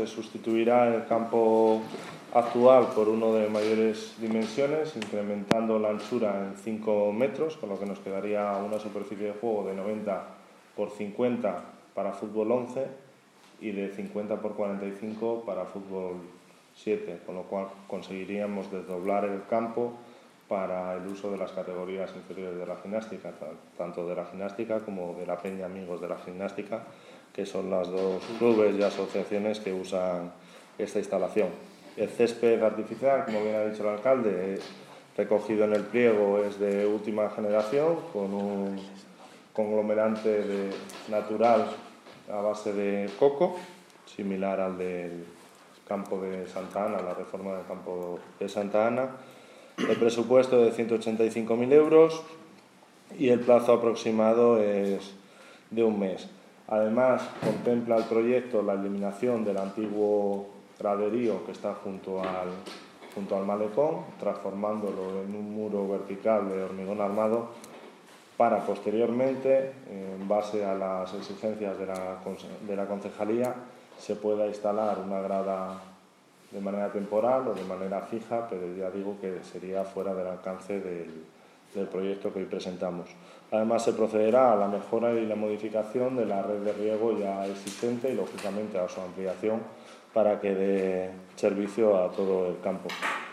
se sustituirá el campo actual por uno de mayores dimensiones, incrementando la anchura en 5 metros, con lo que nos quedaría una superficie de juego de 90 por 50 para fútbol 11 y de 50 por 45 para fútbol 7, con lo cual conseguiríamos desdoblar el campo para el uso de las categorías inferiores de la gimnástica, tanto de la gimnástica como de la Peña Amigos de la Gimnástica, que son las dos clubes y asociaciones que usan esta instalación. El césped artificial, como bien ha dicho el alcalde, recogido en el pliego, es de última generación, con un conglomerante natural a base de coco, similar al del campo de Santa Ana, la reforma del campo de Santa Ana. El presupuesto de 185.000 euros y el plazo aproximado es de un mes. Además, contempla el proyecto la eliminación del antiguo graderío que está junto al malecón, transformándolo en un muro vertical de hormigón armado para posteriormente, en base a las exigencias de la concejalía, se pueda instalar una grada de manera temporal o de manera fija, pero ya digo que sería fuera del alcance del proyecto que hoy presentamos. Además, se procederá a la mejora y la modificación de la red de riego ya existente y, lógicamente, a su ampliación para que dé servicio a todo el campo.